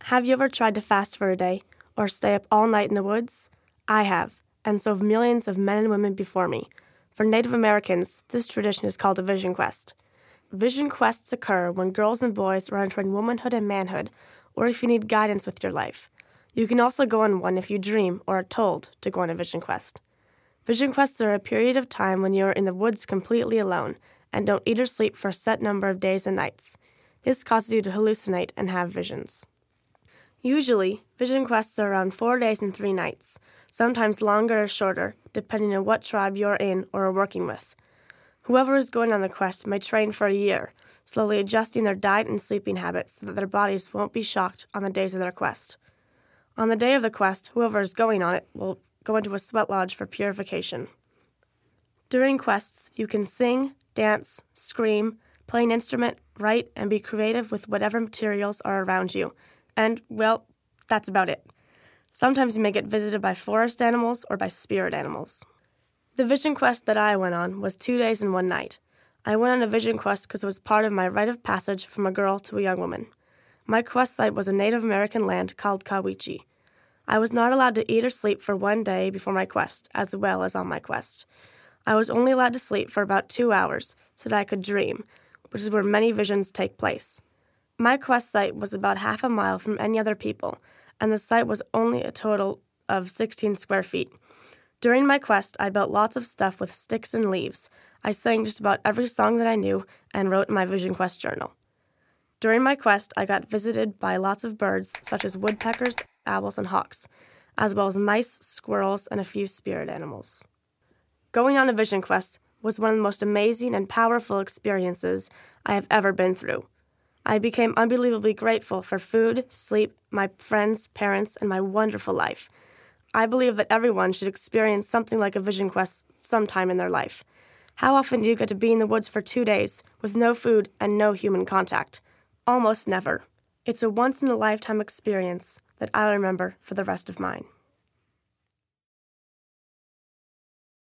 Have you ever tried to fast for a day or stay up all night in the woods? I have, and so have millions of men and women before me. For Native Americans, this tradition is called a vision quest. Vision quests occur when girls and boys are entering womanhood and manhood, or if you need guidance with your life. You can also go on one if you dream or are told to go on a vision quest. Vision quests are a period of time when you are in the woods completely alone and don't eat or sleep for a set number of days and nights. This causes you to hallucinate and have visions. Usually, vision quests are around 4 days and 3 nights, sometimes longer or shorter, depending on what tribe you're in or are working with. Whoever is going on the quest may train for a year, slowly adjusting their diet and sleeping habits so that their bodies won't be shocked on the days of their quest. On the day of the quest, whoever is going on it will go into a sweat lodge for purification. During quests, you can sing, dance, scream, play an instrument, write, and be creative with whatever materials are around you. And, well, that's about it. Sometimes you may get visited by forest animals or by spirit animals. The vision quest that I went on was 2 days and 1 night. I went on a vision quest because it was part of my rite of passage from a girl to a young woman. My quest site was a Native American land called Kawichi. I was not allowed to eat or sleep for 1 day before my quest, as well as on my quest. I was only allowed to sleep for about 2 hours so that I could dream, which is where many visions take place. My quest site was about half a mile from any other people, and the site was only a total of 16 square feet. During my quest, I built lots of stuff with sticks and leaves. I sang just about every song that I knew and wrote in my vision quest journal. During my quest, I got visited by lots of birds, such as woodpeckers, owls, and hawks, as well as mice, squirrels, and a few spirit animals. Going on a vision quest was one of the most amazing and powerful experiences I have ever been through. I became unbelievably grateful for food, sleep, my friends, parents, and my wonderful life. I believe that everyone should experience something like a vision quest sometime in their life. How often do you get to be in the woods for 2 days with no food and no human contact? Almost never. It's a once-in-a-lifetime experience that I'll remember for the rest of mine.